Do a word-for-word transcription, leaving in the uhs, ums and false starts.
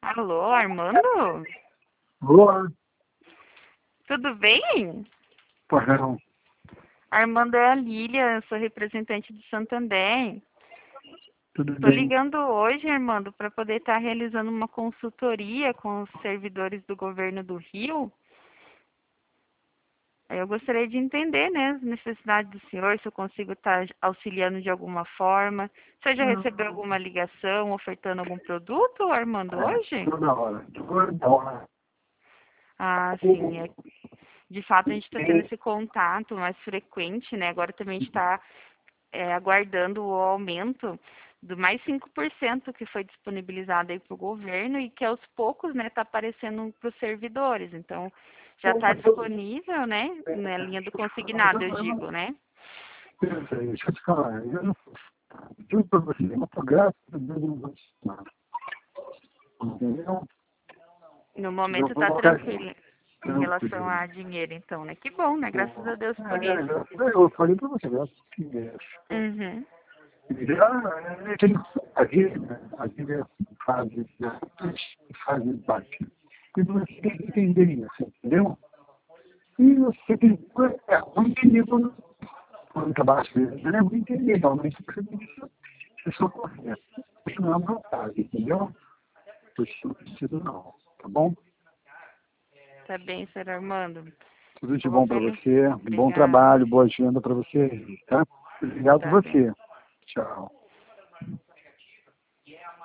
Alô, Armando? Boa. Tudo bem? Pois não. Armando é a Lília, eu sou representante do Santander. Tudo Estou bem. ligando hoje, Armando, para poder estar realizando uma consultoria com os servidores do governo do Rio. Eu gostaria de entender, né, as necessidades do senhor, se eu consigo estar auxiliando de alguma forma. Você já recebeu alguma ligação ofertando algum produto, Armando, É, hoje? toda hora. Toda hora. Ah, sim. É, de fato, a gente está tendo esse contato mais frequente, né? Agora também a gente está é, aguardando o aumento do mais cinco por cento que foi disponibilizado aí para o governo e que aos poucos, né, está aparecendo para os servidores. Então, já está disponível, né, na linha do consignado, eu digo, né? Pensa aí, deixa eu te falar. Eu não juro pra você, eu tô graças a Deus eu não vou te falar. Entendeu? No Eu momento está vou ficar tranquilo em relação tranquilo. a dinheiro, então, né? Que bom, né? Graças a Deus por É, isso. eu, eu falei pra você, graças a Deus. Uhum. Já, é, tem a vida, a vida faz, faz parte. E você tem que entender isso, entendeu? E você tem que é, não entender quando, quando trabalha às vezes, né? Não entender realmente o que você tem que ser só correto. Isso não é uma vontade, entendeu? Isso não precisa não, tá bom? Tá bem, senhor Armando. Tudo de Eu vou bom para feliz. você, bom Obrigada. trabalho, boa agenda para você, tá? Obrigado por Tá bem. você. Tchau.